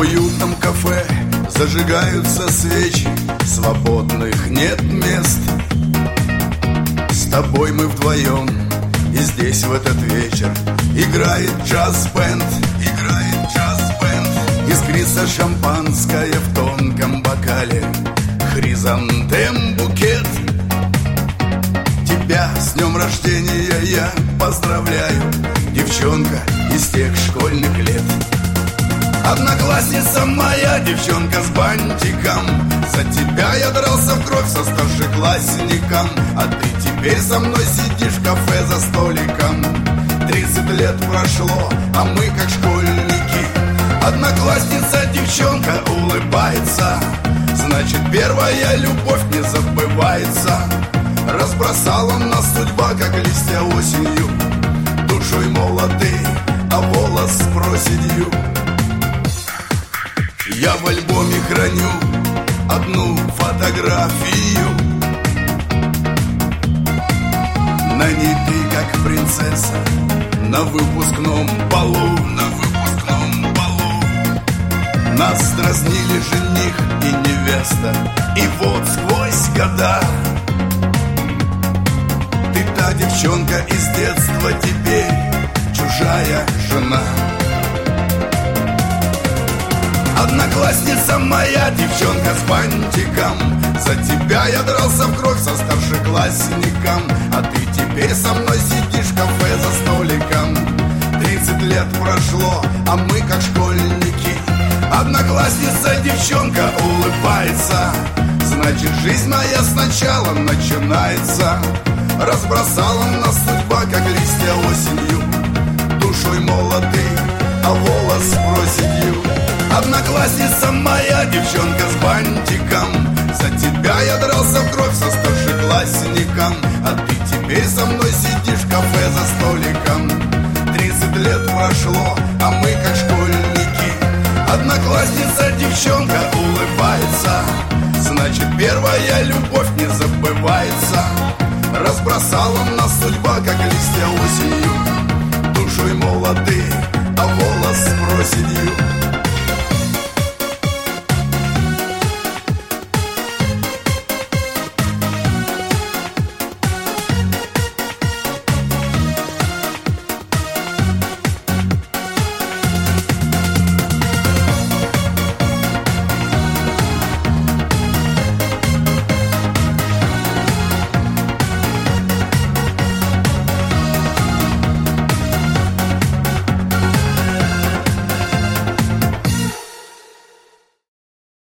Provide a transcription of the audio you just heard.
уютном кафе зажигаются свечи, свободных нет мест. С тобой мы вдвоем, и здесь в этот вечер играет джаз-бенд. Искрится шампанское в тонком бокале, хризантем букет. Тебя с днем рождения я поздравляю, девчонка из тех школьных лет. Одноклассница моя, девчонка с бантиком, за тебя я дрался в кровь со старшеклассником. А ты теперь со мной сидишь в кафе за столиком. 30 лет прошло, а мы как школьники. Одноклассница, девчонка улыбается, значит, первая любовь не забывается. Разбросала нас судьба, как листья осенью, душой молодой, а волос с проседью. Я в альбоме храню одну фотографию. На ней ты, как принцесса, на выпускном балу. Нас дразнили жених и невеста, и вот сквозь года ты та девчонка из детства, теперь чужая жена. Одноклассница моя, девчонка с бантиком, за тебя я дрался в кровь со старшеклассником. А ты теперь со мной сидишь в кафе за столиком. 30 лет прошло, а мы как школьники. Одноклассница, девчонка улыбается, значит, жизнь моя сначала начинается. Разбросала нас судьба, как листья осенью, душой молодой, а волос с проседью. Одноклассница моя, девчонка с бантиком, за тебя я дрался в кровь со старшеклассником. А ты теперь со мной сидишь в кафе за столиком. 30 лет прошло, а мы как школьники. Одноклассница, девчонка улыбается, значит, первая любовь не забывается. Разбросала нас судьба, как листья осенью, душой молодой, а волос с проседью.